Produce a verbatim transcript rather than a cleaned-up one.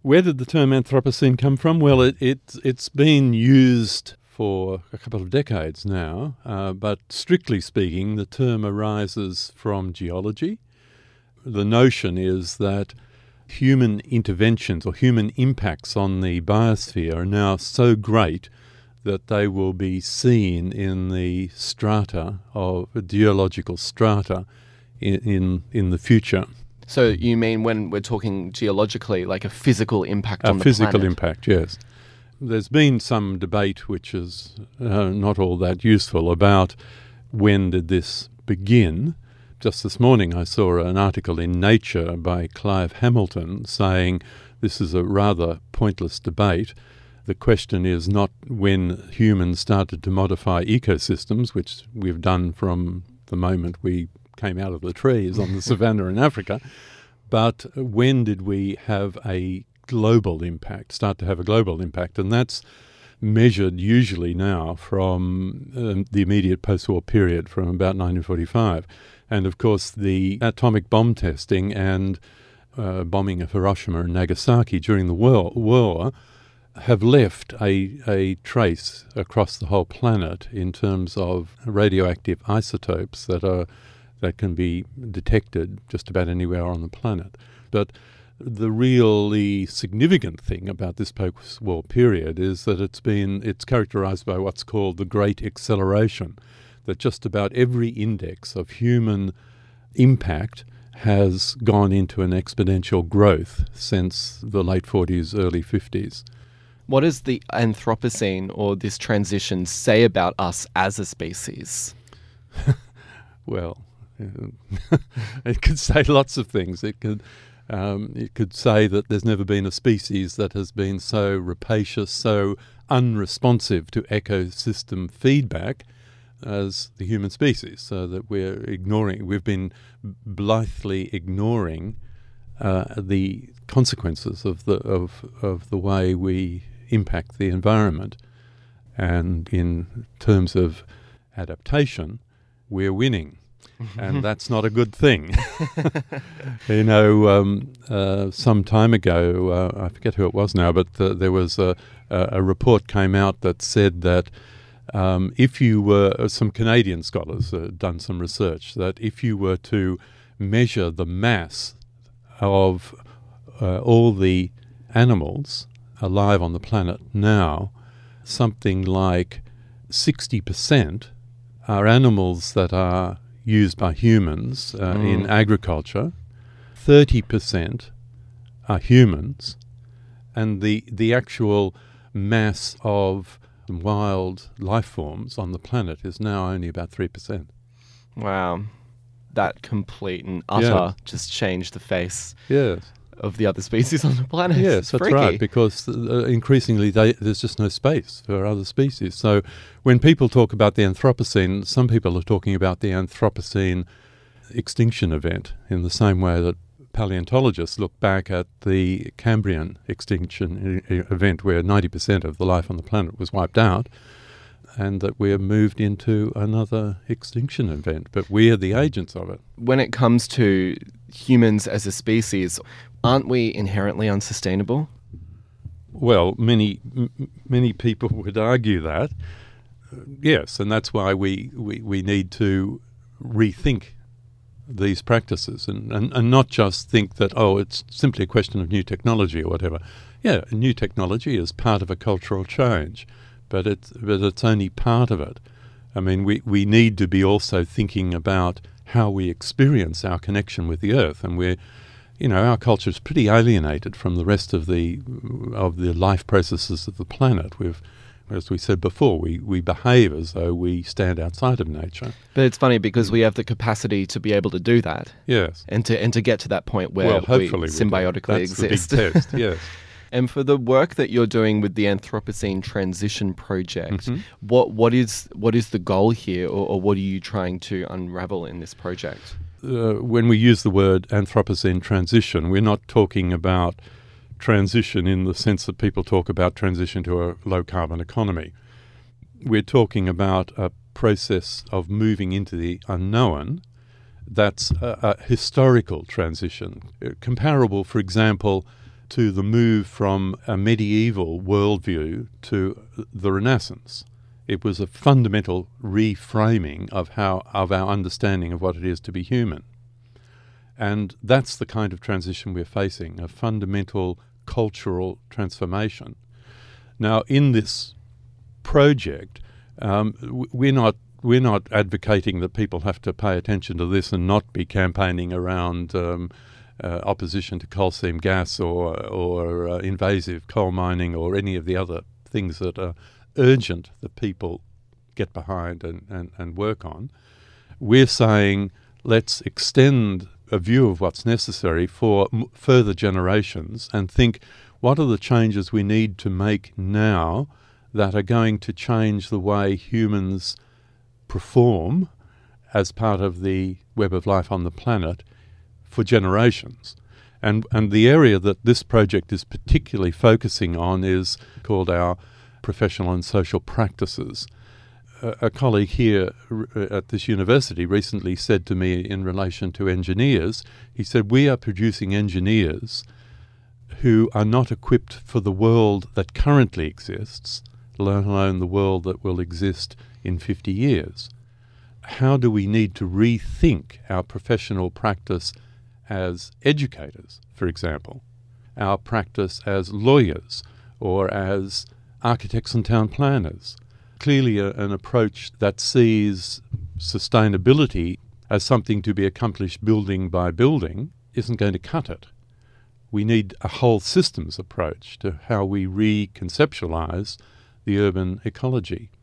Where did the term Anthropocene come from? Well, it, it, it's been used for a couple of decades now, uh, but strictly speaking, the term arises from geology. The notion is that human interventions or human impacts on the biosphere are now so great that they will be seen in the strata of geological strata in, in, in the future. So you mean when we're talking geologically, like a physical impact on the planet? A physical impact, yes. There's been some debate, which is uh, not all that useful, about when did this begin. Just this morning I saw an article in Nature by Clive Hamilton saying this is a rather pointless debate. The question is not when humans started to modify ecosystems, which we've done from the moment we came out of the trees on the savannah in Africa, but when did we have a global impact, start to have a global impact? And that's measured usually now from um, the immediate post-war period, from about nineteen forty-five. And of course the atomic bomb testing and uh, bombing of Hiroshima and Nagasaki during the war, war have left a, a trace across the whole planet in terms of radioactive isotopes that are that can be detected just about anywhere on the planet. But the really significant thing about this post-war period is that it's been it's characterized by what's called the Great Acceleration, that just about every index of human impact has gone into an exponential growth since the late forties, early fifties. What does the Anthropocene or this transition say about us as a species? Well, it could say lots of things. It could um, it could say that there's never been a species that has been so rapacious, so unresponsive to ecosystem feedback as the human species, so that we're ignoring, we've been blithely ignoring uh, the consequences of the of of the way we impact the environment. And in terms of adaptation, we're winning. And that's not a good thing. You know, um, uh, some time ago, uh, I forget who it was now, but uh, there was a, a report came out that said that um, if you were, uh, some Canadian scholars had done some research, that if you were to measure the mass of uh, all the animals alive on the planet now, something like sixty percent are animals that are used by humans uh, mm. in agriculture, thirty percent are humans, and the the actual mass of wild life forms on the planet is now only about three percent. Wow. That complete and utter yeah. just changed the face yes. of the other species on the planet. Yes, it's that's freaky. right, because uh, increasingly they, there's just no space for other species. So when people talk about the Anthropocene, some people are talking about the Anthropocene extinction event in the same way that paleontologists look back at the Cambrian extinction I- event where ninety percent of the life on the planet was wiped out, and that we have moved into another extinction event, but we are the agents of it. When it comes to humans as a species, aren't we inherently unsustainable? Well, many m- many people would argue that, uh, yes, and that's why we, we, we need to rethink these practices and, and, and not just think that, oh, it's simply a question of new technology or whatever. Yeah, new technology is part of a cultural change, but it's, but it's only part of it. I mean, we, we need to be also thinking about how we experience our connection with the earth, and we're You know, our culture is pretty alienated from the rest of the of the life processes of the planet. We've, as we said before, we, we behave as though we stand outside of nature. But it's funny because we have the capacity to be able to do that. Yes. And to and to get to that point where well, we hopefully symbiotically we That's exist. The big test, yes. And for the work that you're doing with the Anthropocene Transition Project, mm-hmm. what what is what is the goal here, or, or what are you trying to unravel in this project? Uh, when we use the word Anthropocene transition, we're not talking about transition in the sense that people talk about transition to a low-carbon economy. We're talking about a process of moving into the unknown that's a, a historical transition, uh, comparable, for example, to the move from a medieval worldview to the Renaissance. It was a fundamental reframing of how of our understanding of what it is to be human. And that's the kind of transition we're facing, a fundamental cultural transformation. Now, in this project, um, we're not we're not advocating that people have to pay attention to this and not be campaigning around um, uh, opposition to coal seam gas or or uh, invasive coal mining or any of the other things that are urgent that people get behind and, and, and work on. We're saying let's extend a view of what's necessary for m- further generations and think, what are the changes we need to make now that are going to change the way humans perform as part of the web of life on the planet for generations? And and the area that this project is particularly focusing on is called our professional and social practices. A, a colleague here r- at this university recently said to me in relation to engineers, he said, we are producing engineers who are not equipped for the world that currently exists, let alone the world that will exist in fifty years. How do we need to rethink our professional practice as educators, for example, our practice as lawyers or as architects and town planners? Clearly a, an approach that sees sustainability as something to be accomplished building by building isn't going to cut it. We need a whole systems approach to how we reconceptualize the urban ecology.